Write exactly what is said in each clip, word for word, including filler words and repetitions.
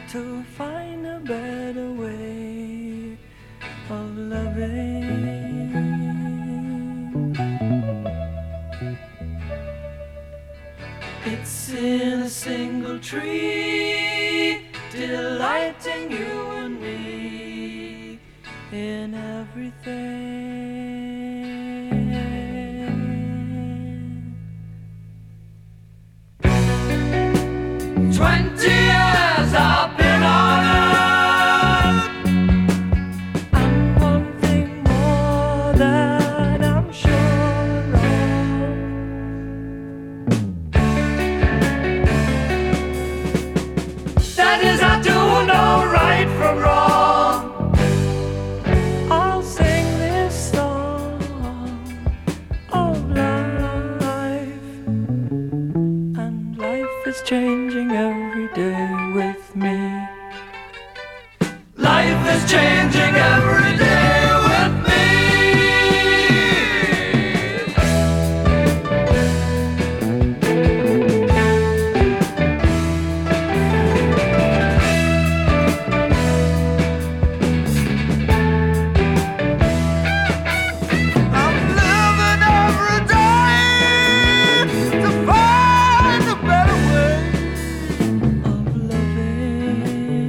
to find a better way of loving. It's in a single tree, delighting you and me in everything. Twenty years I've been on earth, and one thing more that I'm sure of, that is I do know right from wrong. I'll sing this song of life, and life is changing every day with me. Life is changing every day with me. I'm living every day to find a better way of loving.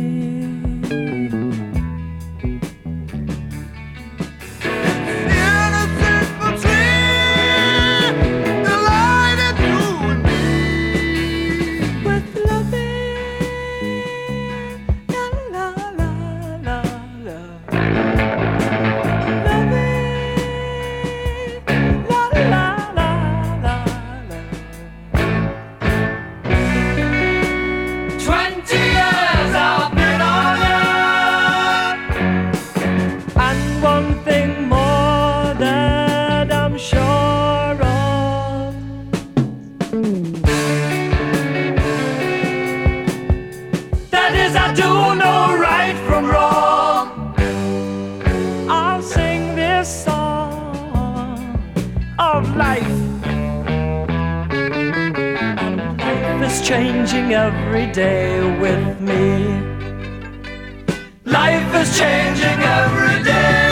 In a single tree, delighted you and me with loving. La la la la la. Loving. La la la la la. Twenty years I've been on earth, and one thing more that I'm sure of, that is I do know right from wrong. I'll sing this song of life, and life is changing every day with me. Life is changing every day.